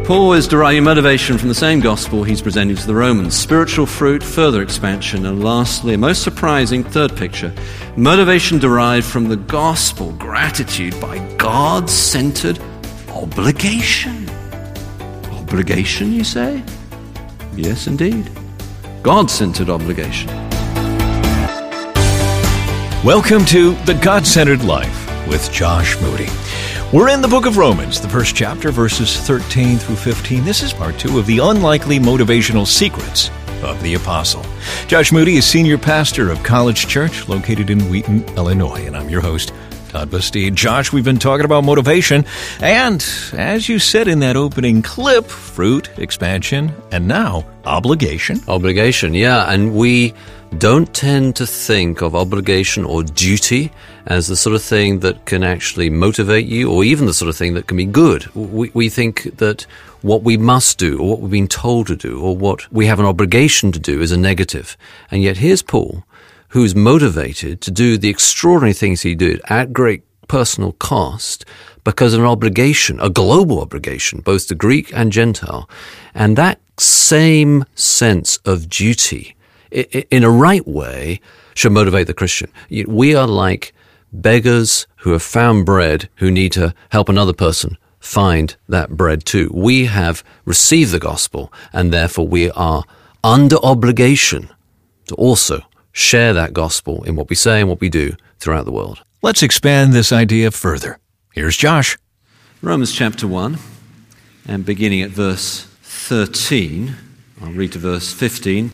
Paul is deriving motivation from the same gospel he's presenting to the Romans. Spiritual fruit, further expansion, and lastly, a most surprising third picture, motivation derived from the gospel, gratitude by God-centered obligation. Obligation, you say? Yes, indeed. God-centered obligation. Welcome to The God-Centered Life with Josh Moody. We're in the book of Romans, the first chapter, verses 13 through 15. This is part 2 of the unlikely motivational secrets of the apostle. Josh Moody is senior pastor of College Church located in Wheaton, Illinois, and I'm your host, Todd Bastide. Josh, we've been talking about motivation, and as you said in that opening clip, fruit, expansion, and now obligation. Obligation, yeah, and we don't tend to think of obligation or duty as the sort of thing that can actually motivate you, or even the sort of thing that can be good. We think that what we must do, or what we've been told to do, or what we have an obligation to do is a negative. And yet here's Paul, who's motivated to do the extraordinary things he did at great personal cost because of an obligation, a global obligation, both to Greek and Gentile. And that same sense of duty, in a right way, should motivate the Christian. We are like beggars who have found bread who need to help another person find that bread too. We have received the gospel, and therefore we are under obligation to also share that gospel in what we say and what we do throughout the world. Let's expand this idea further. Here's Josh. Romans chapter 1, and beginning at verse 13, I'll read to verse 15.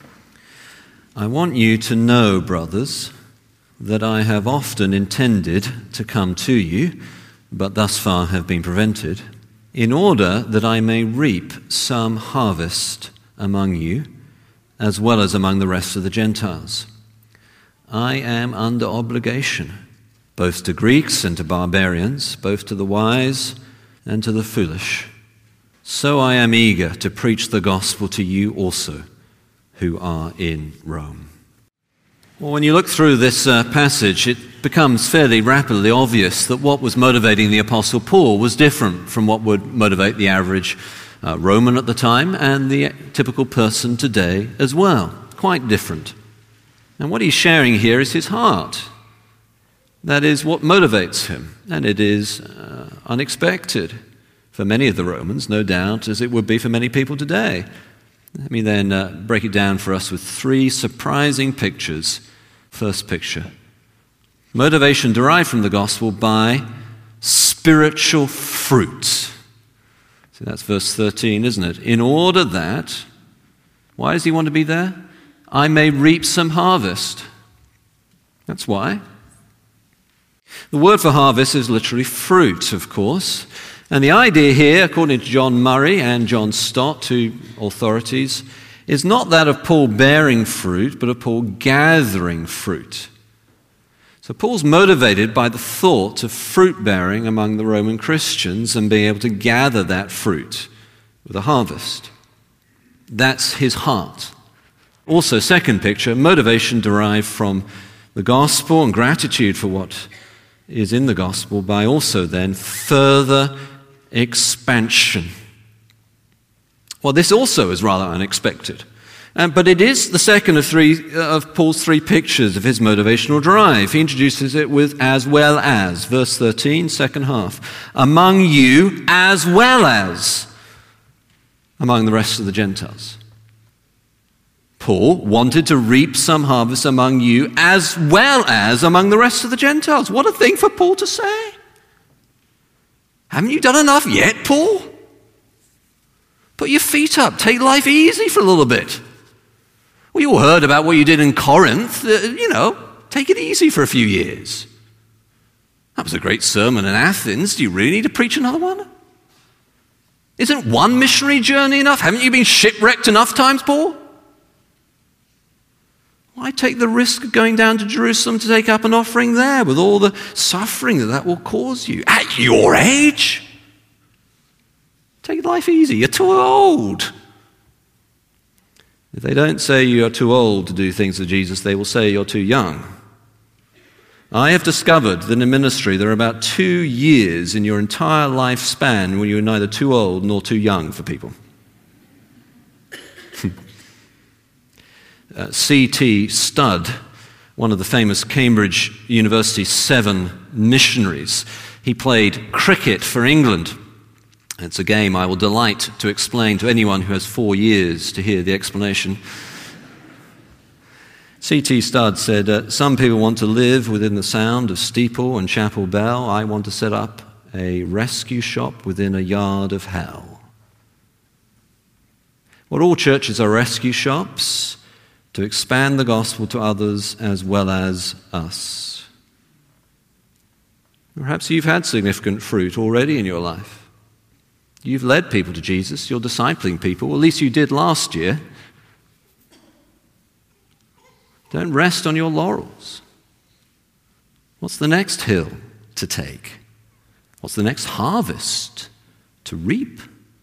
I want you to know, brothers, that I have often intended to come to you, but thus far have been prevented, in order that I may reap some harvest among you, as well as among the rest of the Gentiles. I am under obligation, both to Greeks and to barbarians, both to the wise and to the foolish. So I am eager to preach the gospel to you also, who are in Rome. Well, when you look through this passage, it becomes fairly rapidly obvious that what was motivating the Apostle Paul was different from what would motivate the average Roman at the time and the typical person today as well. Quite different. And what he's sharing here is his heart. That is what motivates him, and it is unexpected for many of the Romans, no doubt, as it would be for many people today. Let me then break it down for us with 3 surprising pictures. First picture, motivation derived from the gospel by spiritual fruit. So that's verse 13, isn't it? In order that, why does he want to be there? I may reap some harvest. That's why. The word for harvest is literally fruit, of course. And the idea here, according to John Murray and John Stott, 2 authorities, is not that of Paul bearing fruit, but of Paul gathering fruit. So Paul's motivated by the thought of fruit bearing among the Roman Christians and being able to gather that fruit with a harvest. That's his heart. Also, second picture, motivation derived from the gospel and gratitude for what is in the gospel by also then further expansion. Well, this also is rather unexpected. But it is the second of Paul's 3 pictures of his motivational drive. He introduces it with as well as. Verse 13, second half. Among you as well as among the rest of the Gentiles. Paul wanted to reap some harvest among you as well as among the rest of the Gentiles. What a thing for Paul to say. Haven't you done enough yet, Paul? Put your feet up. Take life easy for a little bit. We all heard about what you did in Corinth. Take it easy for a few years. That was a great sermon in Athens. Do you really need to preach another one? Isn't one missionary journey enough? Haven't you been shipwrecked enough times, Paul? Why take the risk of going down to Jerusalem to take up an offering there with all the suffering that will cause you at your age? Take life easy. You're too old. If they don't say you're too old to do things for Jesus, they will say you're too young. I have discovered that in ministry there are about 2 years in your entire lifespan when you're neither too old nor too young for people. C.T. Studd, one of the famous Cambridge University 7 missionaries, he played cricket for England. It's a game I will delight to explain to anyone who has 4 years to hear the explanation. C.T. Studd said, some people want to live within the sound of steeple and chapel bell. I want to set up a rescue shop within a yard of hell. Well, all churches are rescue shops to expand the gospel to others as well as us. Perhaps you've had significant fruit already in your life. You've led people to Jesus. You're discipling people. At least you did last year. Don't rest on your laurels. What's the next hill to take? What's the next harvest to reap?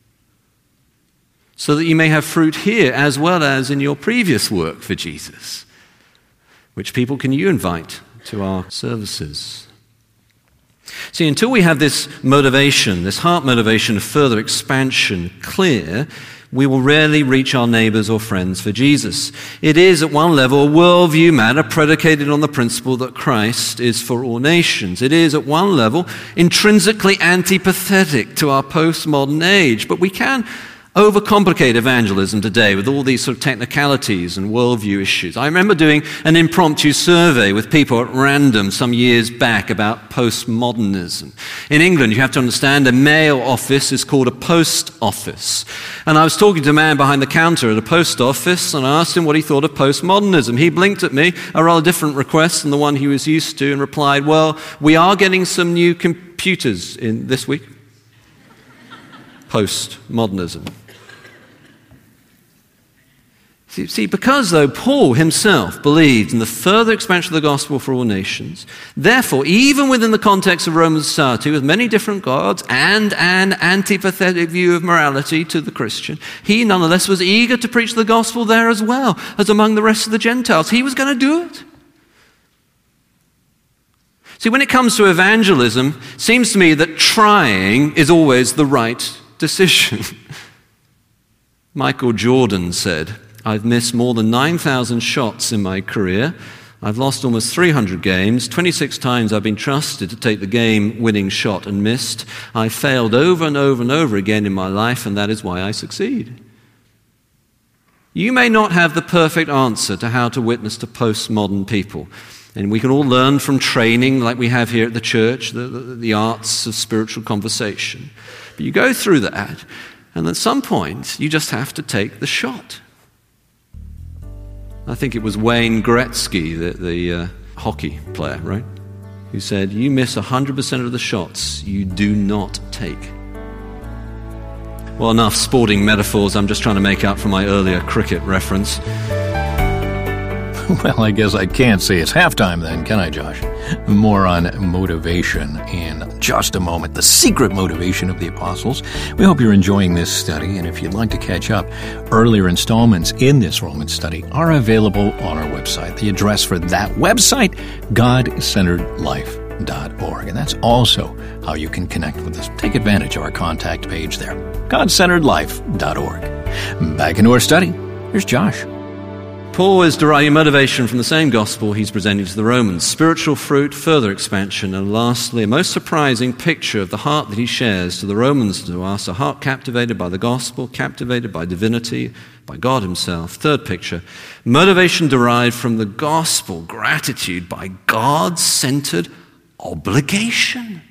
So that you may have fruit here as well as in your previous work for Jesus. Which people can you invite to our services? See, until we have this motivation, this heart motivation of further expansion clear, we will rarely reach our neighbors or friends for Jesus. It is, at one level, a worldview matter predicated on the principle that Christ is for all nations. It is, at one level, intrinsically antipathetic to our postmodern age. But we can overcomplicate evangelism today with all these sort of technicalities and worldview issues. I remember doing an impromptu survey with people at random some years back about postmodernism. In England, you have to understand, a mail office is called a post office. And I was talking to a man behind the counter at a post office, and I asked him what he thought of postmodernism. He blinked at me, a rather different request than the one he was used to, and replied, well, we are getting some new computers in this week. Postmodernism. See, because though Paul himself believed in the further expansion of the gospel for all nations, therefore, even within the context of Roman society with many different gods and an antipathetic view of morality to the Christian, he nonetheless was eager to preach the gospel there as well as among the rest of the Gentiles. He was going to do it. See, when it comes to evangelism, it seems to me that trying is always the right decision. Michael Jordan said, I've missed more than 9,000 shots in my career. I've lost almost 300 games. 26 times I've been trusted to take the game-winning shot and missed. I failed over and over and over again in my life, and that is why I succeed. You may not have the perfect answer to how to witness to postmodern people. And we can all learn from training like we have here at the church, the arts of spiritual conversation. But you go through that, and at some point, you just have to take the shot. I think it was Wayne Gretzky, the hockey player, right? Who said, you miss 100% of the shots you do not take. Well, enough sporting metaphors. I'm just trying to make up for my earlier cricket reference. Well, I guess I can't say it's halftime then, can I, Josh? More on motivation in just a moment. The secret motivation of the apostles. We hope you're enjoying this study, and if you'd like to catch up, earlier installments in this Romans study are available on our website. The address for that website, godcenteredlife.org. And that's also how you can connect with us. Take advantage of our contact page there, godcenteredlife.org. Back into our study. Here's Josh. Paul is deriving motivation from the same gospel he's presenting to the Romans. Spiritual fruit, further expansion, and lastly, a most surprising picture of the heart that he shares to the Romans, to us, a heart captivated by the gospel, captivated by divinity, by God himself. Third picture, motivation derived from the gospel, gratitude by God-centered obligation.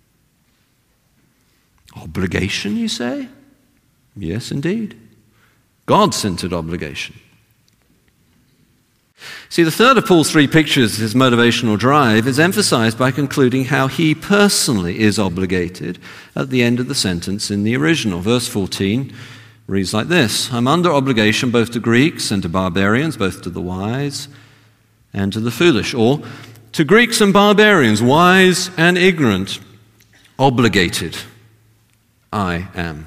Obligation, you say? Yes, indeed. God-centered obligation. See, the third of Paul's three pictures, his motivational drive, is emphasized by concluding how he personally is obligated at the end of the sentence in the original. Verse 14 reads like this, I'm under obligation both to Greeks and to barbarians, both to the wise and to the foolish. Or, to Greeks and barbarians, wise and ignorant, obligated I am.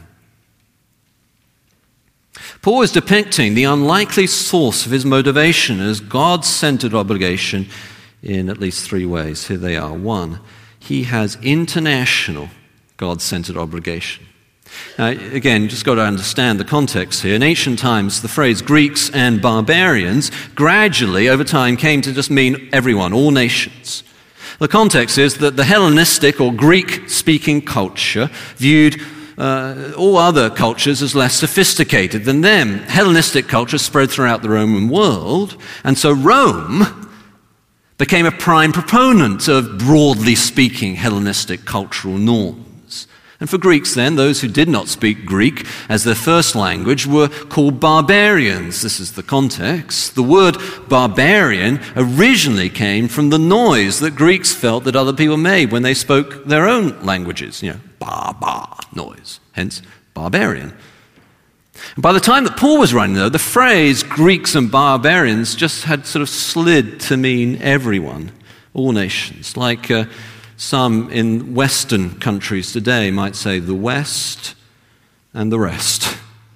Paul is depicting the unlikely source of his motivation as God-centered obligation in at least three ways. Here they are. One, he has international God-centered obligation. Now, again, you just got to understand the context here. In ancient times, the phrase Greeks and barbarians gradually, over time, came to just mean everyone, all nations. The context is that the Hellenistic or Greek-speaking culture viewed all other cultures as less sophisticated than them. Hellenistic culture spread throughout the Roman world, and so Rome became a prime proponent of, broadly speaking, Hellenistic cultural norms. And for Greeks then, those who did not speak Greek as their first language were called barbarians. This is the context. The word barbarian originally came from the noise that Greeks felt that other people made when they spoke their own languages. Ba noise, hence barbarian. And by the time that Paul was writing, though, the phrase Greeks and barbarians just had sort of slid to mean everyone, all nations, like some in Western countries today might say the West and the rest.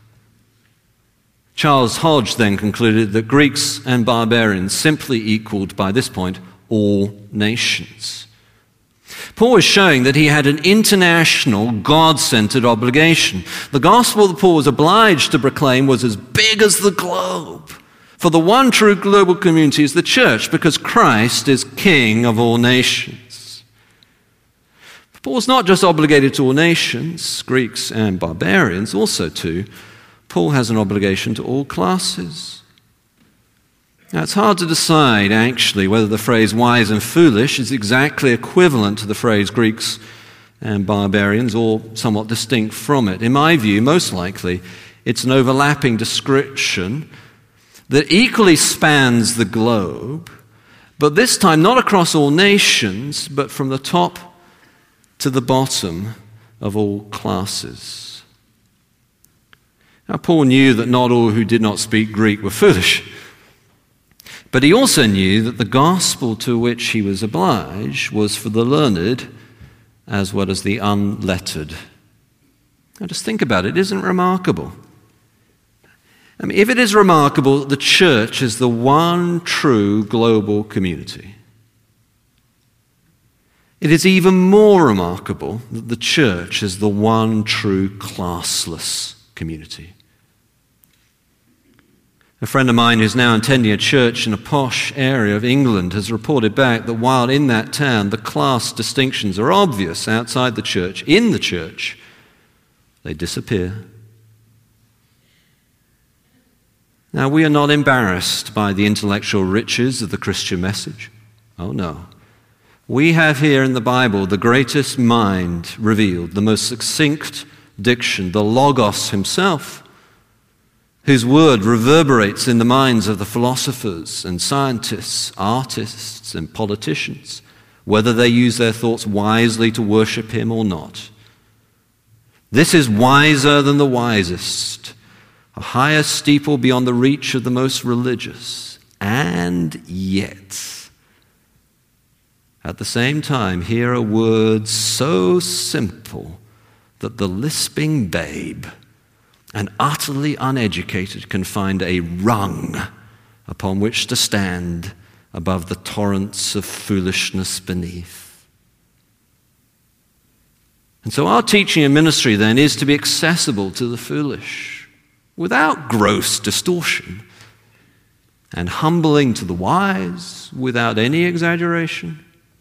Charles Hodge then concluded that Greeks and barbarians simply equaled, by this point, all nations. Paul was showing that he had an international, God-centered obligation. The gospel that Paul was obliged to proclaim was as big as the globe. For the one true global community is the church, because Christ is King of all nations. Paul's not just obligated to all nations, Greeks and barbarians, also too, Paul has an obligation to all classes. Now, it's hard to decide, actually, whether the phrase wise and foolish is exactly equivalent to the phrase Greeks and barbarians or somewhat distinct from it. In my view, most likely, it's an overlapping description that equally spans the globe, but this time not across all nations, but from the top to the bottom of all classes. Now, Paul knew that not all who did not speak Greek were foolish, but he also knew that the gospel to which he was obliged was for the learned as well as the unlettered. Now, just think about it. Isn't it remarkable? I mean, if it is remarkable that the church is the one true global community, it is even more remarkable that the church is the one true classless community. A friend of mine who's now attending a church in a posh area of England has reported back that while in that town the class distinctions are obvious outside the church, in the church, they disappear. Now, we are not embarrassed by the intellectual riches of the Christian message. Oh, no. We have here in the Bible the greatest mind revealed, the most succinct diction, the Logos himself, whose word reverberates in the minds of the philosophers and scientists, artists and politicians, whether they use their thoughts wisely to worship him or not. This is wiser than the wisest, a higher steeple beyond the reach of the most religious, and yet, at the same time, here are words so simple that the lisping babe and utterly uneducated can find a rung upon which to stand above the torrents of foolishness beneath. And so our teaching and ministry then is to be accessible to the foolish without gross distortion, and humbling to the wise without any exaggeration.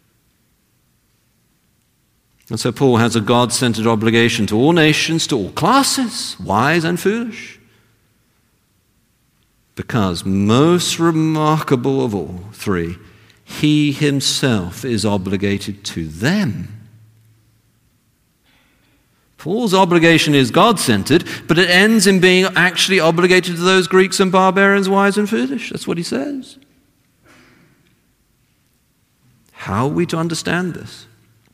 And so Paul has a God-centered obligation to all nations, to all classes, wise and foolish. Because most remarkable of all three, he himself is obligated to them. Paul's obligation is God-centered, but it ends in being actually obligated to those Greeks and barbarians, wise and foolish. That's what he says. How are we to understand this?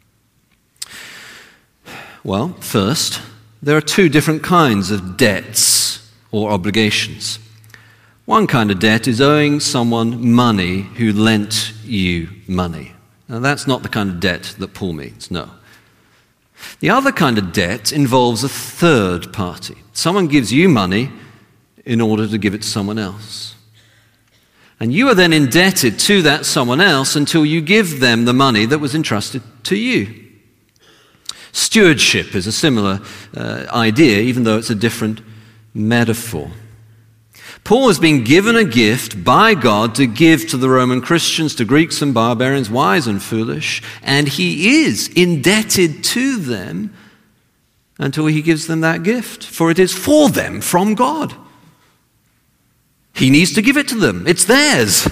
Well, first, there are two different kinds of debts or obligations. One kind of debt is owing someone money who lent you money. Now, that's not the kind of debt that Paul means, no. The other kind of debt involves a third party. Someone gives you money in order to give it to someone else. And you are then indebted to that someone else until you give them the money that was entrusted to you. Stewardship is a similar idea, even though it's a different metaphor. Paul has been given a gift by God to give to the Roman Christians, to Greeks and barbarians, wise and foolish, and he is indebted to them until he gives them that gift, for it is for them from God. He needs to give it to them. It's theirs.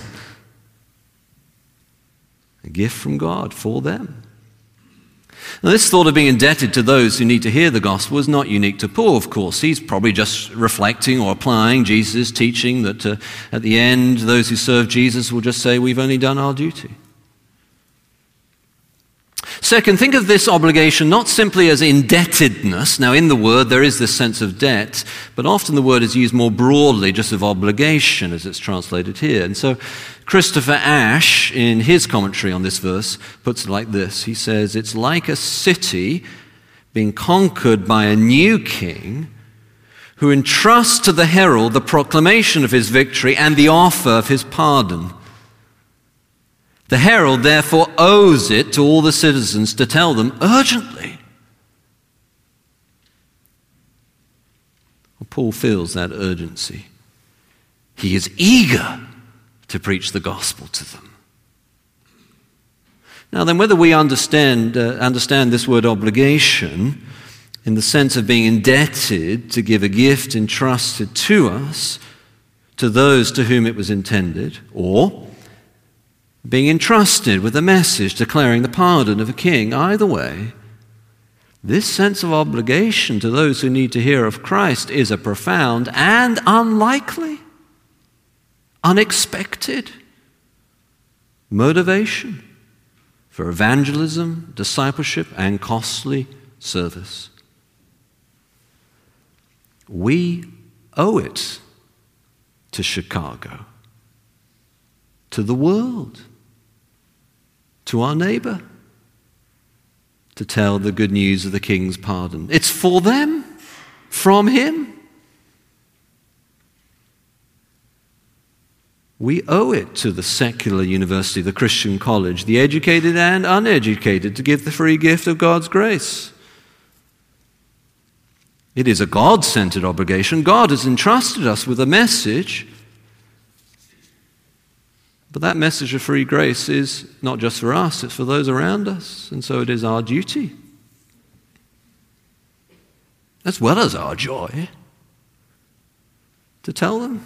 A gift from God for them. Now, this thought of being indebted to those who need to hear the gospel is not unique to Paul, of course. He's probably just reflecting or applying Jesus' teaching that at the end, those who serve Jesus will just say, we've only done our duty. Second, think of this obligation not simply as indebtedness. Now, in the word, there is this sense of debt, but often the word is used more broadly, just of obligation, as it's translated here. And so Christopher Ash, in his commentary on this verse, puts it like this. He says, it's like a city being conquered by a new king who entrusts to the herald the proclamation of his victory and the offer of his pardon. The herald, therefore, owes it to all the citizens to tell them urgently. Well, Paul feels that urgency. He is eager to preach the gospel to them. Now then, whether we understand this word obligation in the sense of being indebted to give a gift entrusted to us to those to whom it was intended, or being entrusted with a message declaring the pardon of a king, either way, this sense of obligation to those who need to hear of Christ is a profound and unlikely, unexpected motivation for evangelism, discipleship, and costly service. We owe it to Chicago, to the world, to our neighbor, to tell the good news of the King's pardon. It's for them, from him. We owe it to the secular university, the Christian college, the educated and uneducated, to give the free gift of God's grace. It is a God-centered obligation. God has entrusted us with a message. But that message of free grace is not just for us, it's for those around us. And so it is our duty, as well as our joy, to tell them.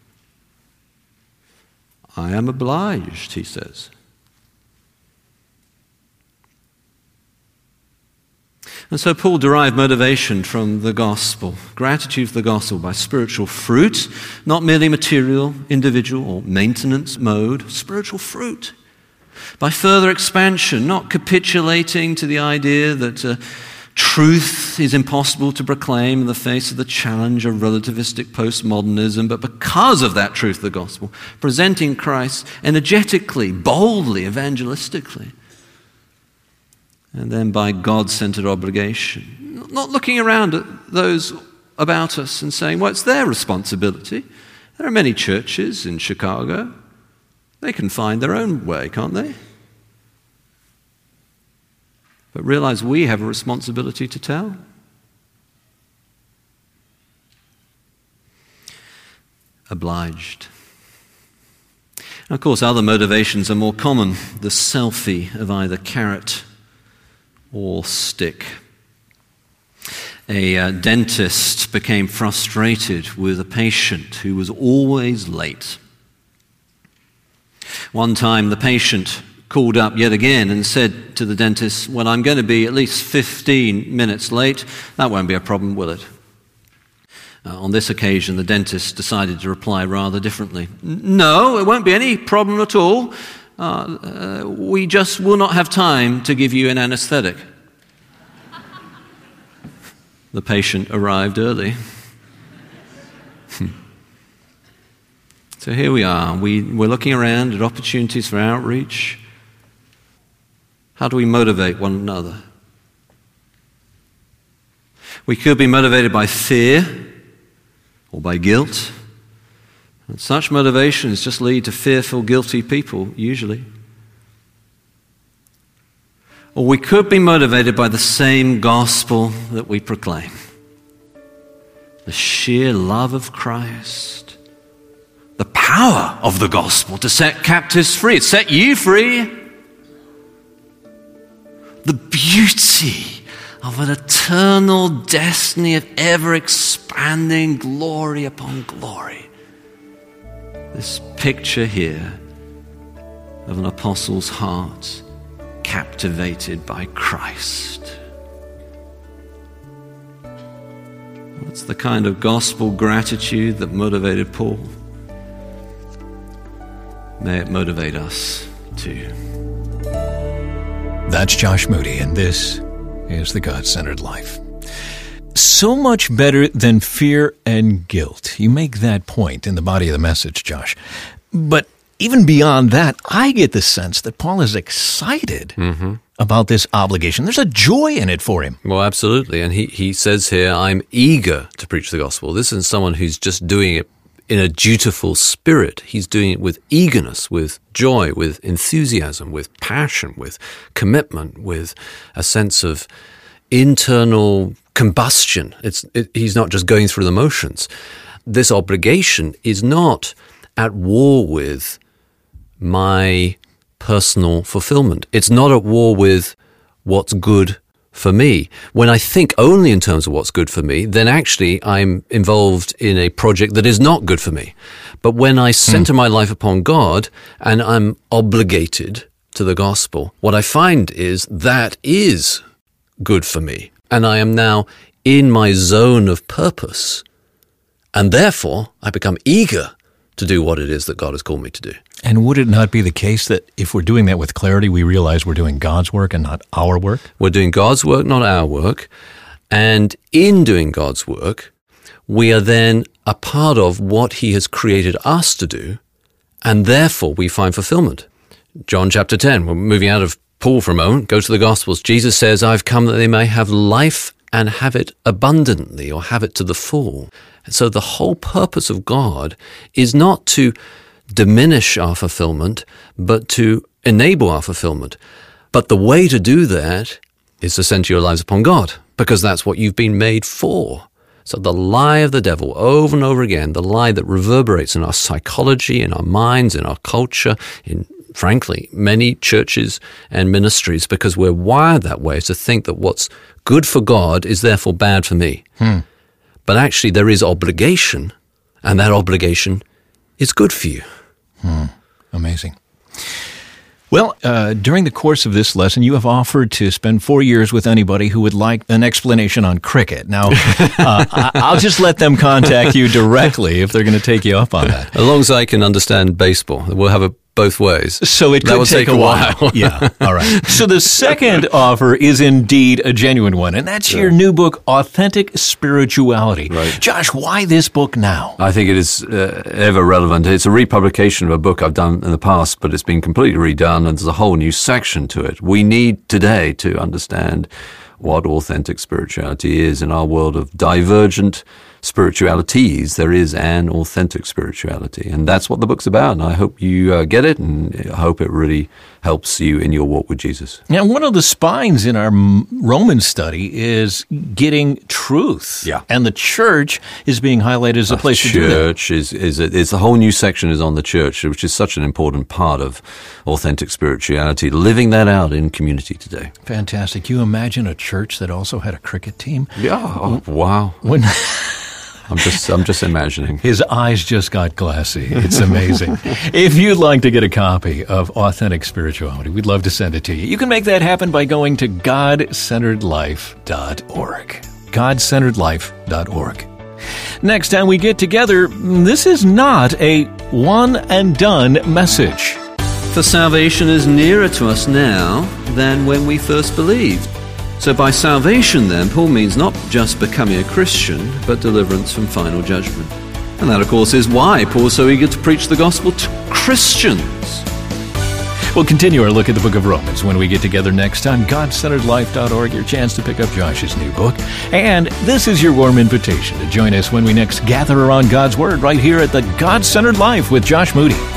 I am obliged, he says. And so Paul derived motivation from the gospel, gratitude for the gospel, by spiritual fruit, not merely material, individual, or maintenance mode, spiritual fruit. By further expansion, not capitulating to the idea that truth is impossible to proclaim in the face of the challenge of relativistic postmodernism, but because of that truth of the gospel, presenting Christ energetically, boldly, evangelistically. And then by God-centered obligation, not looking around at those about us and saying, well, it's their responsibility. There are many churches in Chicago. They can find their own way, can't they? But realize we have a responsibility to tell. Obliged. And of course, other motivations are more common. The selfie of either carrot or stick. A dentist became frustrated with a patient who was always late. One time the patient called up yet again and said to the dentist, well, I'm going to be at least 15 minutes late. That won't be a problem, will it? On this occasion, the dentist decided to reply rather differently. No, it won't be any problem at all. We just will not have time to give you an anesthetic. The patient arrived early. So here we are. We're looking around at opportunities for outreach. How do we motivate one another? We could be motivated by fear or by guilt. And such motivations just lead to fearful, guilty people, usually. Or we could be motivated by the same gospel that we proclaim. The sheer love of Christ. The power of the gospel to set captives free. It set you free. The beauty of an eternal destiny of ever-expanding glory upon glory. This picture here of an apostle's heart captivated by Christ. That's the kind of gospel gratitude that motivated Paul. May it motivate us too. That's Josh Moody, and this is The God-Centered Life. So much better than fear and guilt. You make that point in the body of the message, Josh. But even beyond that, I get the sense that Paul is excited about this obligation. There's a joy in it for him. Well, absolutely. And he says here, I'm eager to preach the gospel. This isn't someone who's just doing it in a dutiful spirit. He's doing it with eagerness, with joy, with enthusiasm, with passion, with commitment, with a sense of internal combustion. He's not just going through the motions. This obligation is not at war with my personal fulfillment. It's not at war with what's good for me. When I think only in terms of what's good for me, then actually I'm involved in a project that is not good for me. But when I center my life upon God and I'm obligated to the gospel, what I find is that is good for me. And I am now in my zone of purpose. And therefore, I become eager to do what it is that God has called me to do. And would it not be the case that if we're doing that with clarity, we realize we're doing God's work and not our work? We're doing God's work, not our work. And in doing God's work, we are then a part of what He has created us to do, and therefore we find fulfillment. John chapter 10, we're moving out of Paul for a moment, go to the Gospels. Jesus says, I've come that they may have life and have it abundantly, or have it to the full. And so the whole purpose of God is not to diminish our fulfillment, but to enable our fulfillment. But the way to do that is to center your lives upon God, because that's what you've been made for. So the lie of the devil, over and over again, the lie that reverberates in our psychology, in our minds, in our culture, in, frankly, many churches and ministries, because we're wired that way, to think that what's good for God is therefore bad for me. But actually there is obligation, and that obligation is good for you. Amazing. Well, during the course of this lesson, you have offered to spend 4 years with anybody who would like an explanation on cricket. Now, I'll just let them contact you directly if they're going to take you up on that. As long as I can understand baseball, we'll have it both ways. So it could take a while. Yeah, all right. So the second offer is indeed a genuine one, and that's your new book, Authentic Spirituality. Right. Josh, why this book now? I think it is ever relevant. It's a republication of a book I've done in the past, but it's been completely redone, and there's a whole new section to it. We need today to understand what authentic spirituality is. In our world of divergent spiritualities, there is an authentic spirituality, and that's what the book's about. And I hope you get it, and I hope it really helps you in your walk with Jesus. Now, one of the spines in our Roman study is getting truth. Yeah. And the church is being highlighted as a place to do that. Church is the whole new section is on the church, which is such an important part of authentic spirituality, living that out in community today. Fantastic. You imagine a church that also had a cricket team? Yeah. Oh, wow. When I'm just imagining. His eyes just got glassy. It's amazing. If you'd like to get a copy of Authentic Spirituality, we'd love to send it to you. You can make that happen by going to godcenteredlife.org. godcenteredlife.org. Next time we get together, this is not a one-and-done message. For salvation is nearer to us now than when we first believed. So by salvation, then, Paul means not just becoming a Christian, but deliverance from final judgment. And that, of course, is why Paul's so eager to preach the gospel to Christians. We'll continue our look at the book of Romans when we get together next time. GodCenteredLife.org, your chance to pick up Josh's new book. And this is your warm invitation to join us when we next gather around God's Word right here at the God-Centered Life with Josh Moody.